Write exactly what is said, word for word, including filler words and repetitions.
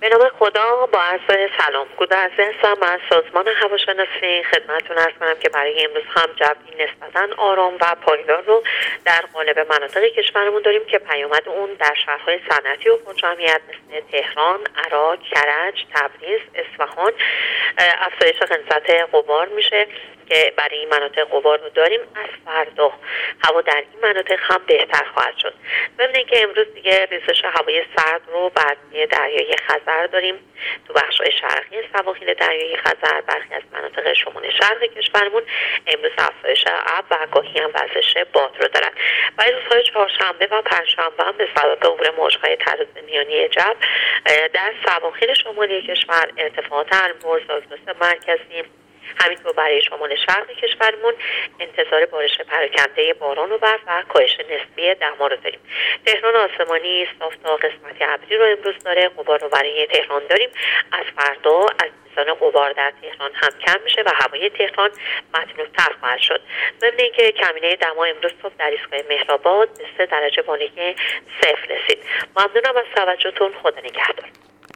به نام خدا، با عرض سلام. گودرزی هستم از سازمان هواشناسی. خدمتتون عرض کنم که برای امروز هم جوی نسبتاً آرام و پایدار رو در قالب مناطق کشورمون داریم که پیامد اون در شهرهای صنعتی و پرجمعیت مثل تهران، عراق، کرج، تبریز، اصفهان افزایش غلظت غبار میشه که برای این مناطق غبار رو داریم. از فردا هوا در این مناطق هم بهتر خواهد شد. ببینید که امروز دیگه ریزش هوای سرد رو بر دریای خزر داریم. تو بخش‌های شرقی سواحل دریای خزر برخی از مناطق شمال شرق کشورمون امروز افزایش ابر و گاهی هم وزش باد رو دارن. برای روزهای چهارشنبه و پنجشنبه هم به سبب عبور موج‌های تراز میانی جو در سواحل شمالی کشور ارتفاعات البرز و اقیانوس مرکزی، همینطور برای شمال شرق کشورمون انتظار بارش پراکنده باران و برف و کاهش نسبی دما رو داریم. تهران آسمانی صاف تا قسمت ابری رو امروز داره. غبار رو برای تهران داریم. از فردا از میزان غبار در تهران هم کم میشه و هوای تهران مطلوب‌تر خواهد شد. ضمن اینکه کمینه دما امروز صبح در ایستگاه مهرآباد به سه درجه بالای صفر رسید. ممنونم از توجهتون. خدا نگهدار.